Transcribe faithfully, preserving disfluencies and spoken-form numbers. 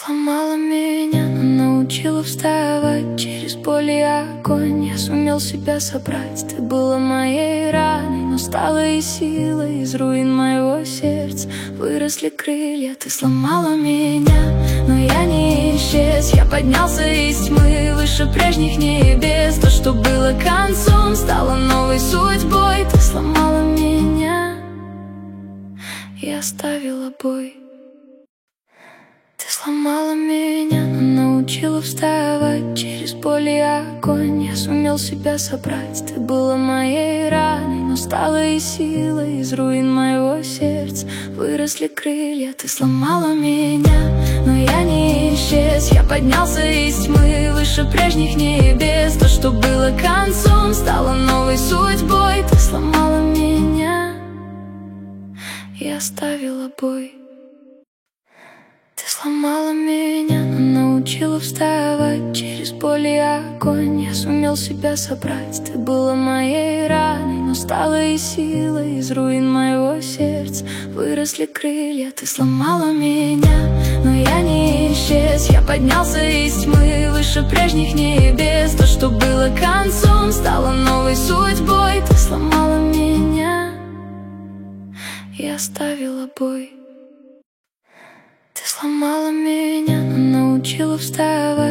Сломала меня, но научила вставать. Через боль и огонь я сумел себя собрать. Ты была моей раной, но стала и силой. Из руин моего сердца выросли крылья. Ты сломала меня, но я не исчез. Я поднялся из тьмы выше прежних небес. То, что было концом, стало новой судьбой. Ты сломала меня, я оставила бой. Ты сломала меня, но научила вставать. Через боль и огонь я сумел себя собрать. Ты была моей раной, но стала и силой. Из руин моего сердца выросли крылья. Ты сломала меня, но я не исчез. Я поднялся из тьмы выше прежних небес. То, что было концом, стало новой судьбой. Ты сломала меня, я оставила бой. Ты сломала меня, но научила вставать. Через боль и огонь я сумел себя собрать. Ты была моей раной, но стала и силой. Из руин моего сердца выросли крылья. Ты сломала меня, но я не исчез. Я поднялся из тьмы выше прежних небес. То, что было концом, стало новой судьбой. Ты сломала меня, я оставила бой. Ты сломала меня, но научила вставать.